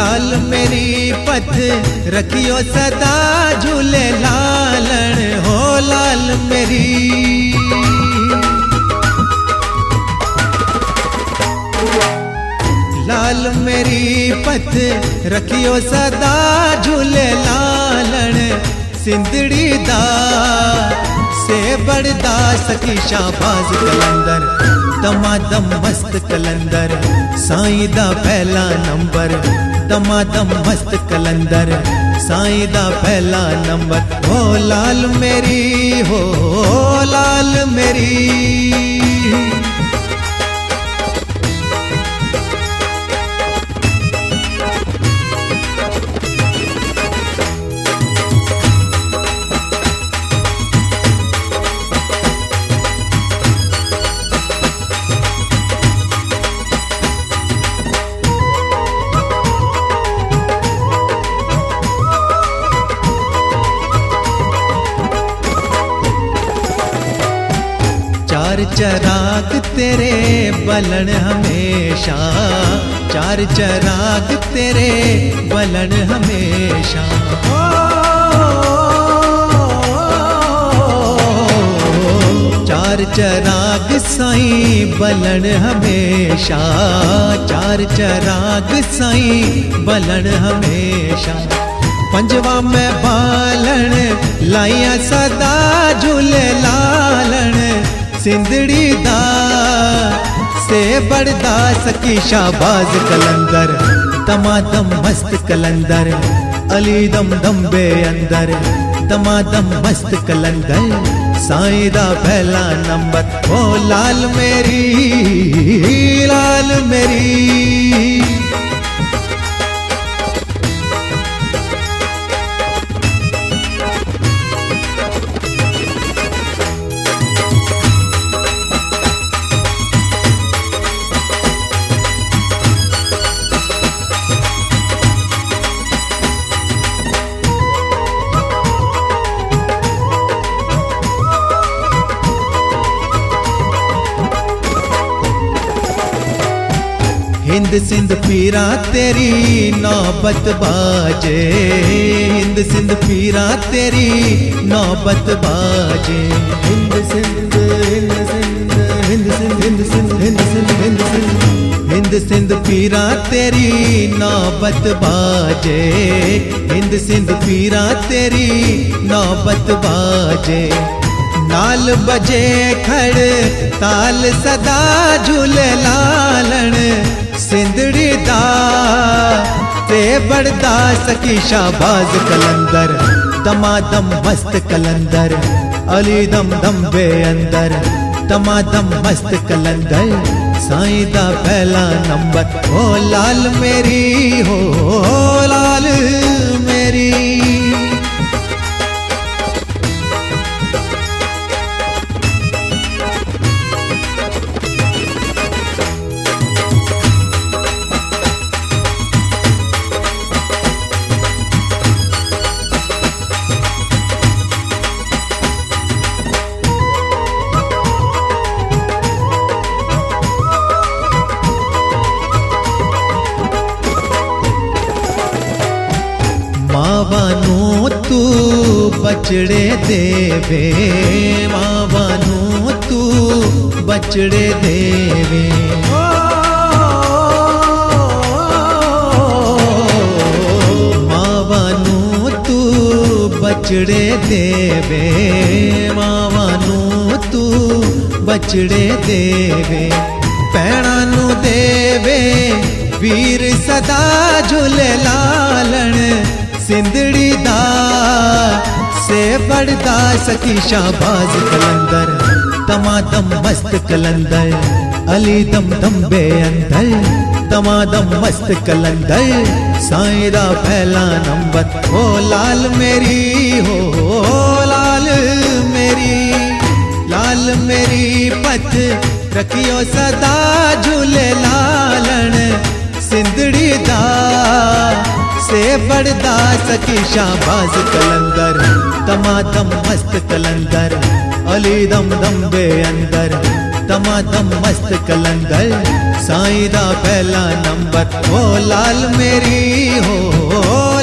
लाल मेरी पथ रखियो सदा झूले लालन हो लाल मेरी। लाल मेरी पथ रखियो सदा झूले लालन सिंधड़ी दा से बड़दा सखी शाहबाज कलंदर दमादम मस्त कलंदर साईं दा पहला नंबर दमादम मस्त कलंदर साईं दा पहला नंबर हो लाल मेरी हो लाल मेरी। चार चराग तेरे बलन हमेशा चार चराग तेरे बलन हमेशा। चार चराग साईं बलन हमेशा चार चराग साईं बलन हमेशा। पंजवा में बालन लाइया सदा झूले लालन सिंधड़ी दा से बड़दा सखी शाहबाज कलंदर दमादम मस्त कलंदर अली दम दम बे अंदर दमादम मस्त कलंदर साईं दा पहला नंबर ओ लाल मेरी लाल मेरी। हिंद सिंध पीरा तेरी नौबत बाजे हिंद सिंध पीरा तेरी नौबत बाजे। हिंद सिंध हिंद सिंध हिंद सिंध हिंद सिंध हिंद सिंध हिंद सिंध हिंद सिंध पीरा तेरी नौबत बाजे हिंद सिंध पीरा तेरी नौबत बाजे। नाल बजे खड़ ताल सदा झूले लालन सिंधड़ी दा ते बड़दा सखी शाहबाज कलंदर दमादम मस्त कलंदर अली दम दम बे अंदर दमादम मस्त कलंदर साईं दा पहला नंबर हो लाल मेरी हो लाल मेरी। मावानू तू बचड़े देवे मावानू तू बचड़े देवे। मावानू तू बचड़े देवे मावानू तू बचड़े देवे। पैणा नू देवे वीर सदा झूले लालन सिंधड़ी दा से बड़दा सखी शाहबाज कलंदर दमादम मस्त कलंदर अली दम दम बे अंदर दमादम मस्त कलंदर साईं दा पहला नंबर हो लाल मेरी हो लाल मेरी। लाल मेरी पथ रखियो सदा झूले लालन सिंधड़ी दा से बड़दा सखी शाहबाज कलंदर दमादम मस्त कलंदर अली दम दम बे अंदर दमादम मस्त कलंदर साईं दा पहला नंबर ओ लाल मेरी हो